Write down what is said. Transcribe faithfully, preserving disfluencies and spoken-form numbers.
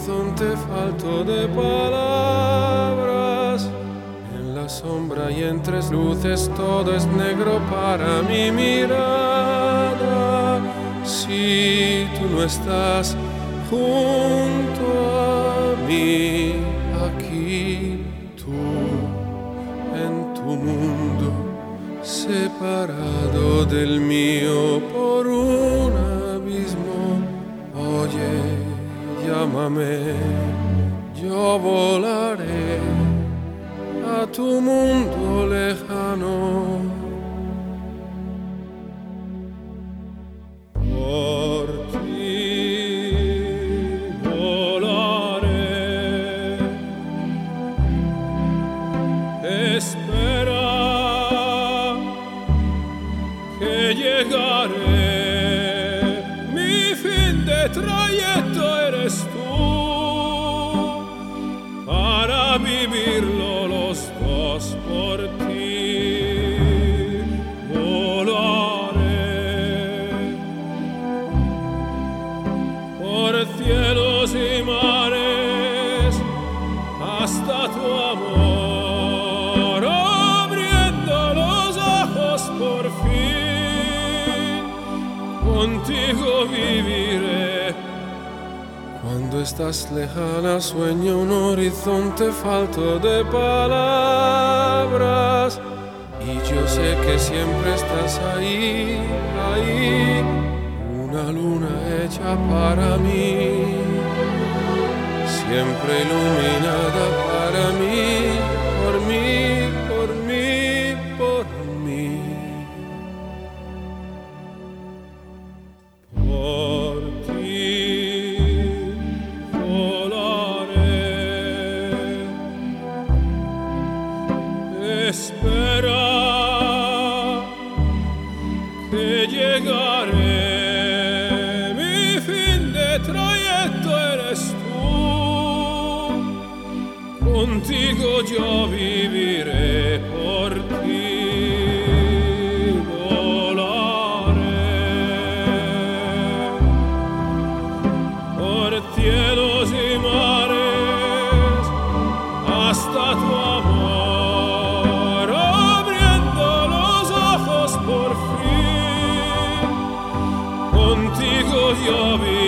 horizonte falto de palabras. En la sombra y entre luces todo es negro para mi mirada. Si tú no estás junto a mí, aquí tú en tu mundo, separado del mío por un abismo. Oye, llámame, yo volaré a tu mundo lejano. Por ti volaré, espera que llegaré. Mi fin de trayecto eres tú, para vivirlo los dos por ti. Volaré por cielos y mares hasta tu amor, abriendo los ojos por fin. Contigo viviré. Cuando estás lejana sueño un horizonte falto de palabras, y yo sé que siempre estás ahí, ahí, una luna hecha para mí, siempre iluminada para mí, por mí, por mí, por mí. Por ti espera que llegaré. Mi fin de trayecto eres tú, contigo yo viviré por ti. Volaré por cielos y mares hasta tu amor, por fin, contigo yo vivo.